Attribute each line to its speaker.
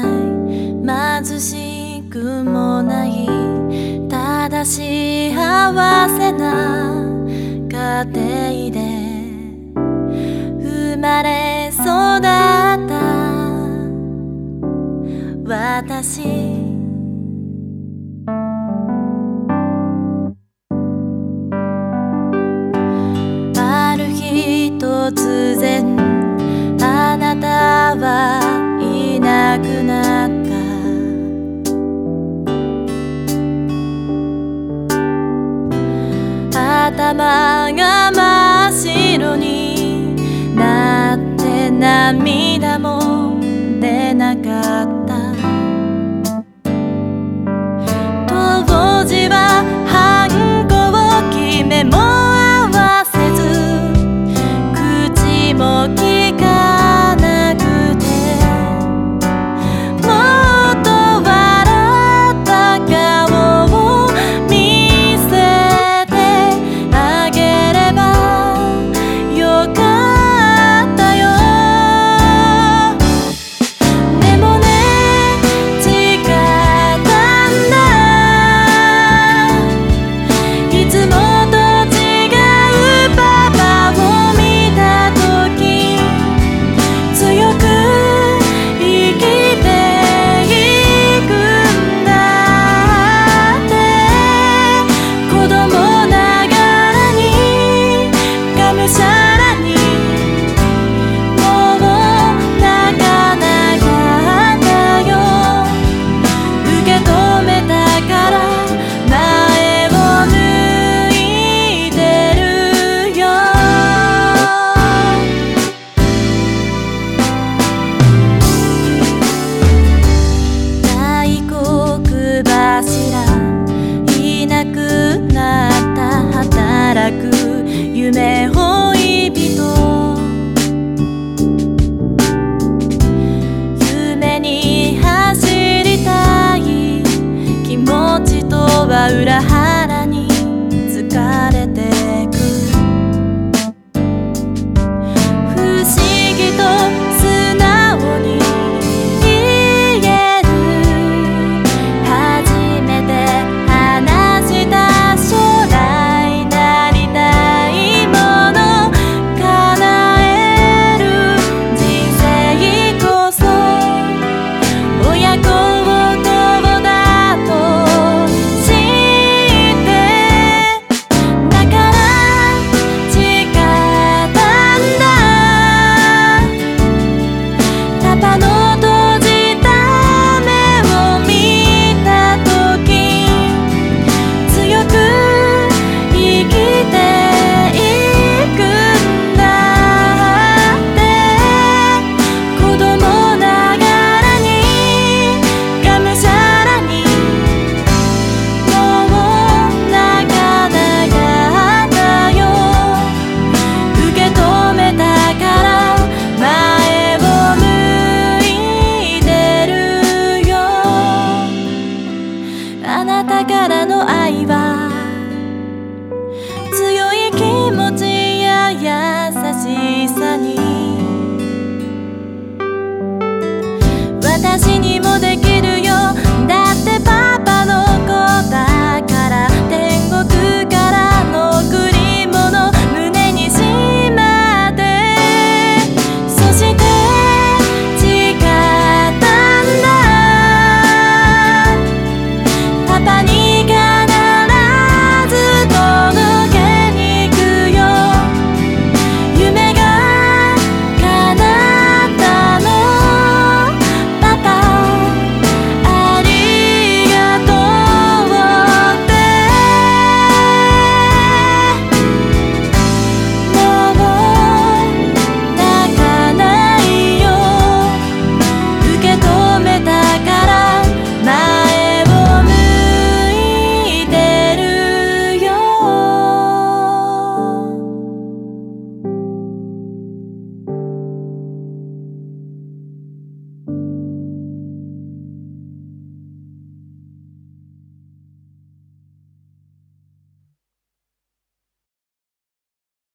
Speaker 1: ない貧しくもないただ幸せな家庭で生まれ育った私突然あなたはいなくなった頭が真っ白になって涙も出なかった当時は反抗を決めも合わせずもう聞かなくてもっと笑った顔を見せてあげればよかったよでもね違ったんだいつもと違うパパを見た強く生きていくんだって子供ながらにがむしゃらにもう泣かなかったよ受け止めたから前を向いてるよいなくなった働く夢追い人夢に走りたい気持ちとは裏腹に疲れてく不思議と素直に言える初めて話した将来なりたいもの叶える人生こそ親孝行だと知ってだから誓ったんだパパの閉じた目を見た時強く生きていくんだって子供ながらにがむしゃらにもう泣かなかったよ受け止めたから前を向いてるよあなたからの愛は強い気持ちや優しさに私に